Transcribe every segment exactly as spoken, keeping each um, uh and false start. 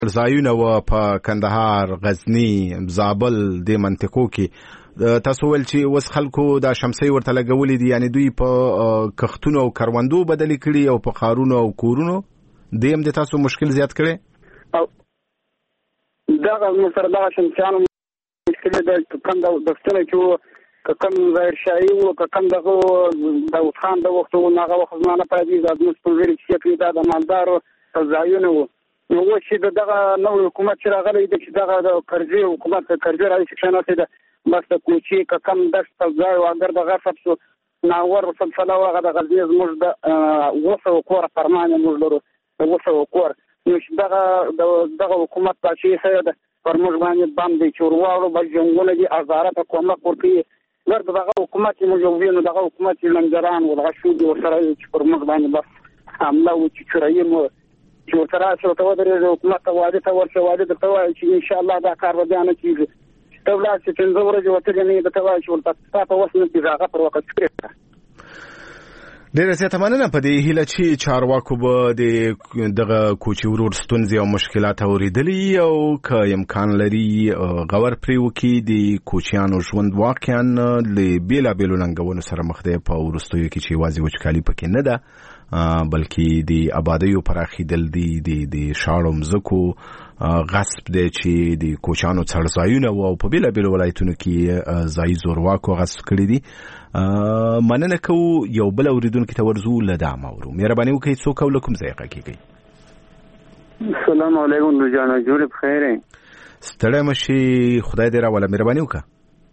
ځایونه و په کندهار، غزنی، زابل د منطقو کې تاسو ول چې وس خلکو د شمسي ورته لګولې دي، یعنی دوی په کښتونو او کروندو بدلی کړي او په خارونو او کورونو دیم د تاسو مشکل زیات کړي. او دا مسر دا شمسيانو مشکل د کوم د دفتر کې کوم ظاهر شاهي او کوم دغه داوود خان د وخت او هغه وخت نه پاتې د مسؤلیت چې دا د مالدار ځایونه وو. نو چې دغه نو حکومت چې راغلی د چې دغه د کرزي حکومت کرزي راځي چې نه سي بس کوچي کم دشت ځای او اگر دغه سبسو ناور فلسفه واغه د غزنی زموږ د وسو کور فرمان موږ لرو د وسو کور. نو چې دغه دغه حکومت په شي سره پر موږ باندې باندې چورواړو بل جنګونه دي ازارت کومه کوي ورته دغه حکومت موږ وینو دغه حکومت لنګران او دغه شو دي ورسره چې پر موږ باندې بس حمله او چې چرایي مو چې ورته راځي ته ودرې حکومت ته واده ته ورشه واده ته وایي چې ان شاء الله دا کار به نه کیږي. ته ولا چې څنګه ورځي وته نه د ته وایي چې ورته تاسو وسنه چې هغه پر وخت کړی. ډیره زیاته مننه په دې هیله چې چارواکو به د دغه کوچي ورور ستونزې او مشکلات اوریدلي او که امکان لري غور پرې وکړي د کوچیانو ژوند واقعا له بیلابیلو ننګونو سره مخ دی په وروستیو کې چې یوازې وچکالي پکې نه ده بلکې د آبادیو پراخېدل دي د شاړو مځکو غصب دی چې د کوچیانو څړځایونه او په بیلابیلو ولایتونو کې ځایي زورواکو غصب کړي دي. مننه کوو یو بل اوریدونکي ته ورځو له دا ماورو مهرباني وکړئ څوک او له کوم ځایه کېږئ. السلام علیکم روزانه جوړ بخیر ستړی مشي خدای دې راوله مهرباني وکړه.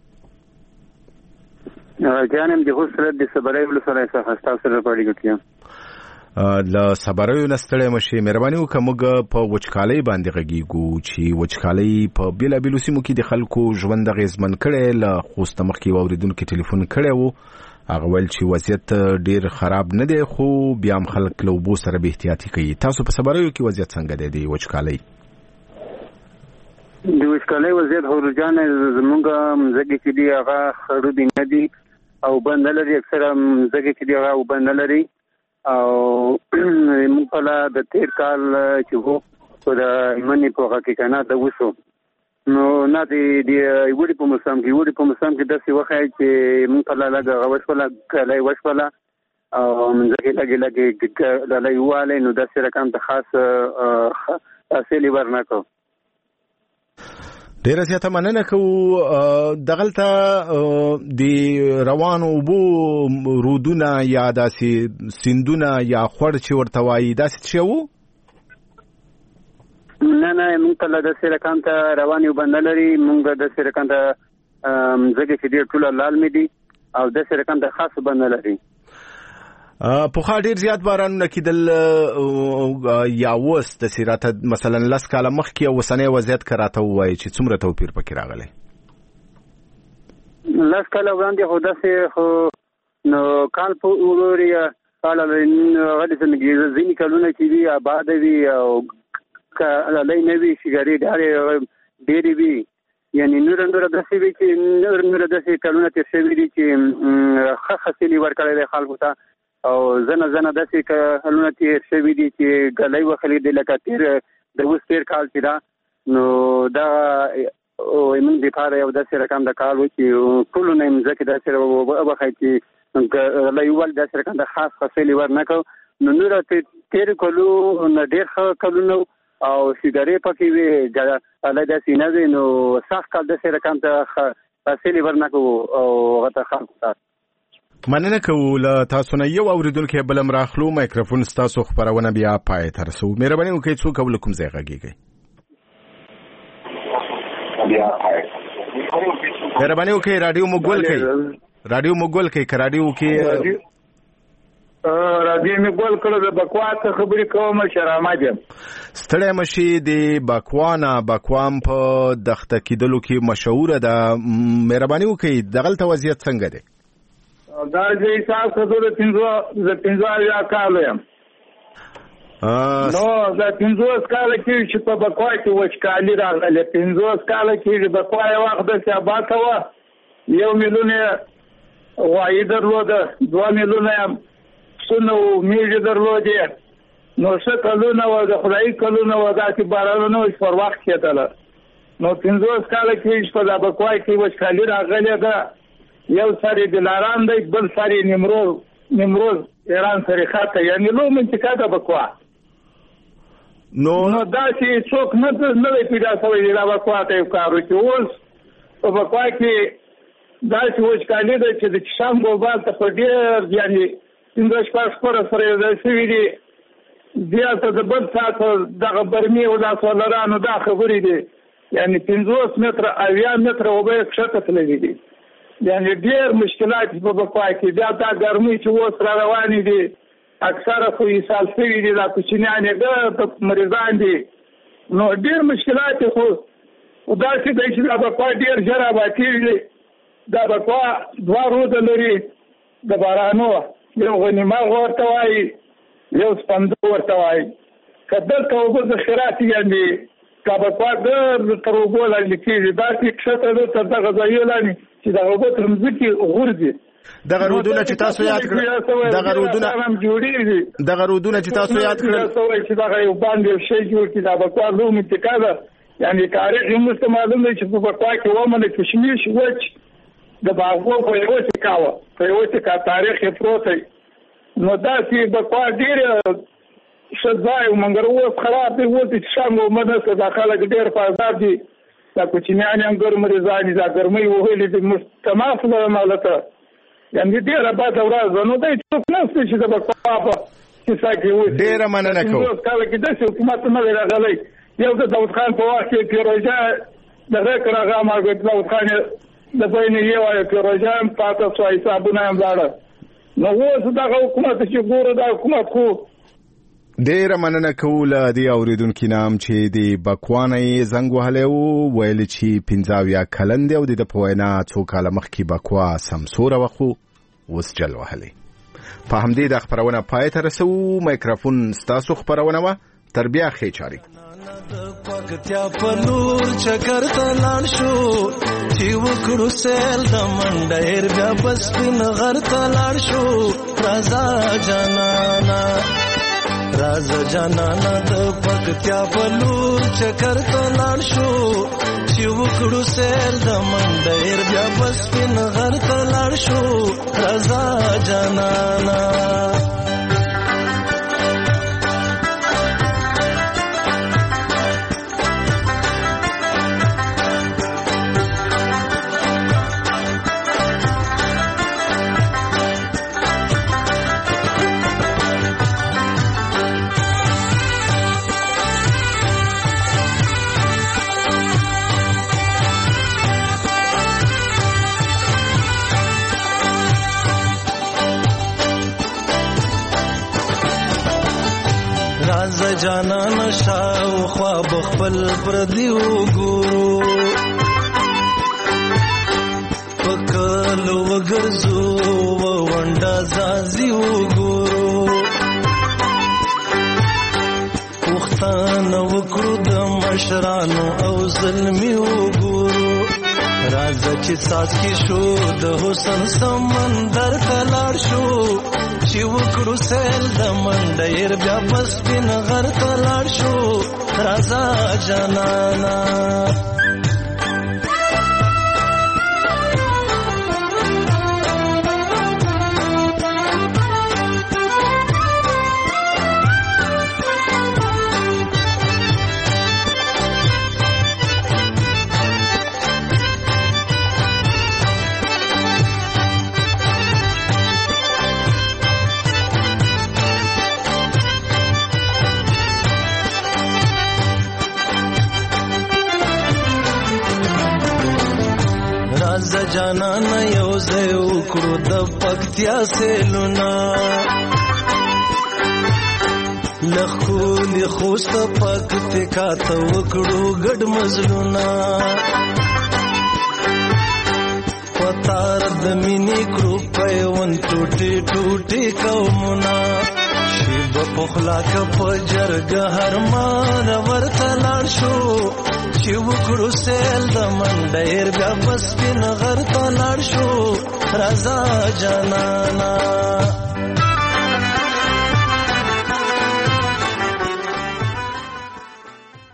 جانم د خوشرت د صبرای ولسره څخه تاسو سره پړی کړم له صبرایو نستړی مشي مهرباني وکړه. موږ په وچکالۍ باندې غږیږو چې وچکالۍ په بیلابیلو سیمو کې د خلکو ژوند اغېزمن کړی. له خوسته مخکې واوریدونکو ټلیفون کړی و هغه ویل چې وضعیت ډیر خراب نه دی خو بیا هم خلک له اوبو سره به احتیاطي کوي. تاسو په صبرایو کې وضعیت څنګه دی د وچکالۍ؟ د وچکالۍ وضعیت هورجان زمونږ مځکې چې دي هغه خړو دي نه دي او بند لري اکثره مځکې چې دي هغه اوبه نه لري او موږ په لا د تیر کال چې وو په د ایمنې په هغه کې کنه د وسو نو نه دی د وړي په موسم کې وړي په موسم کې داسې وخت چې موږ په لا لګه وشوله کله وشوله او مځکې لګي لګي د لایواله نو داسې رقم ته خاص اصلي ورنکو. ډیره زیاته مننه کوو. دغلته د روانو اوبو رودونه یا داسې سیندونه یا خور چې ورته وایي داسې څه وو؟ نه نه موږ ته داسې رقم ته روانې اوبه نه لري. موږ داسې رقم ته مځکې چې ډېر ټوله لالمې دي او داسې رقم ته خاص اوبه نه لري. پخوا ډیر زیات بارانونه کېدل یا اوس داسې راته مثلا لس کاله مخکې او اوسنی وضعیت که راته ووایي چې څومره توپیر پکې راغلی؟ لس کاله وړاندې خو داسې خو نو کال په وروري کال هغه داسې ځینې کلونه چې وي آباده وي او لالی نه وي شګارې ډېرې ډېرې وي یعنی نور نور داسې وي چې نور نور داسې کلونه تېر شوي دي چې ښه حاصل ورکړی دی خلکو ته او زنه زنه داسې کلونه تېر شوي دي چې ګلۍ وخلې دي لکه تېر د اوس تېر کال چې ده نو دا موږ دپاره یو داسې رقم د کال و چې ټولو نه یې مځکې داسې وبخی چې ګلۍ ول داسې رقم د خاص حاصل یې ورنه کړو نو نور تېرو کلو نه ډېر ښه کلونه او سیګارې پکې وي ګلۍ داسې نه وي نو سخت کال داسې رقم ته حاصل یې ورنه کړو او هغه ته خلکو ته مننه کوو. له تاسو نه یو اوریدونکی بلم راخلو مایکروفون ستاسو خپرونه بیا پای ته رسوو. مهرباني وکړئ څوک او له کوم ځای غږیږئ؟ مهرباني وکړئ راډیو مو ګول کړئ راډیو مو ګول کړئ که راډیو کې راډیو مې ګول کړو د بکوا څخه خبرې کوم چې رحمت یم. ستړی مشي د بکوا نه بکوام په دښته کېدلو کې مشهوره ده. مهرباني وکړئ دغلته وضعیت څنګه دی؟ دا چې حساب کړو د پنځه د پنځه اویا کالو یم نو د پنځوس کاله کې چې په بکوا کې وچکالي راغله پنځوس کاله کې بکوا یو وخت داسې آباده وه یو میلیون یې غوایي درلوده دوه میلیونه یې پسونه او میږې درلودې نو څه کلونه و د خدای کلونه و داسې بارانونه پر وخت کېدله نو پنځوس کاله کې په دا بکوای کې وچکالي راغلې ده یو سری دلارام دی بل سری نیمروز نیمروز ایران سره خاطه یعنی لو منطقه ده بکوا نو نو داسې څوک نه نه پیدا شوی دا بکوا ته کارو کې اوس په بکوا کې داسې وچکالي ده چې د شام ګوبال ته په ډېر یعنی څنګه شپږ پر سره د سوي دي بیا ته د بل ساعت دغه برمي او د سولرانو دا خبرې دي یعنی پنځوس متره اویا متره اوبه کښته تللې دي یعنی ډېر مشکلات په بکوا کې بیا دا ګرمي چې اوس را روانې دي اکثره خو ایسال شوي دي دا کوچنیانې د مریضان دي نو ډېر مشکلات خو داسې دی چې دا بکوا ډېر ژر ابادېږي دي دا بکوا دوه روده لري د بارانو یو غنیماغ ورته وایي یو سپندو ورته وایي که دلته اوبه ذخیرات یعنې کا بکوا د تر اوبو لاندې کېږي داسې کښته ده تر دغه ځایو لاندې چې دغه اوبه تر مځکې غورځي دغه رودونه چې تاسو یاد کړل دغه رودونه هم جوړېږي دغه رودونه چې تاسو یاد کړل چې دغه یو باندې یو شی جوړ کړي دا بکوا لوی منطقه ده یعنې تاریخ یې موږ ته معلوم دی چې په بکوا کې ومنه کشمیش وچ د باغو په یوه ټکا وه په یوه ټکا تاریخ یې پروت دی نو داسې بکوا ډېرې ښه ځای و مګر اوس خراب دی اوس چې شام اوبه نشته دا خلک ډېر په عذاب دي دا کوچنیان هم ګرم مریضان دي دا ګرمۍ وهلې دي موږ تماس لرم هلته یعنې ډېره بده ورځ ده نو دی څوک نشته چې د بکوا په کیسه کې اوسي ډېره مننه کوو پنځوس کاله کې داسې حکومت نه دی راغلی یو د داود خان په وخت کې فیروزه دغه کړه هغه مارګرېټ داود خان یې د بین یې وایه فیروزه هم پاته شوه حسابونه هم لاړه نو اوس دغه حکومت چې ګورو دا حکومت خو ډیره مننه کوو له دې اورېدونکي نه هم چې د بکوا نه یې زنګ وهلی و ویل چې پنځه اویا کلن دی او د ده په وینا څو کاله مخکې بکوا سمسوره وه خو اوس جل وهلی په همدې دا خپرونه پای ته رسوو مایکروفون ستاسو خپرونه وه تر بیا ښې چارې پکتیا پلور چکر تلان شو چې وکړو سیل د منډیر بیا بس پین غر تلان شو رازا جانانا رازا جانانا د پکتیا پلور چکر تلان شو چې وکړو سیل د منډیر بیا بس پین غر تلان شو رازا جانانا جانا نشاو خواب خپل پردیو ګورو پکلو وګرځو ونډا زازیو ګورو وختانه وکړو د مشرانو او ظلمیو ګورو راځه چې ساز کې شو د حسن سمندر ته لاړ شو چې وکړو سیل د منډیر بیا بس پین غر ته لاړ شو رازا جانانا جانانا یو ځای وکړو د پکتیا سیلونه لخولی خوست پکتیا ته وکړو ګډ مزلونه پتار د مینې کړو پیون ټوټې ټوټې قومونه شیب پخلا که په جرګه هر مار ورته لاړ شو چې وکړو سیل د منډیر بیا بس پین غر ته لاړ شو رازا جانانا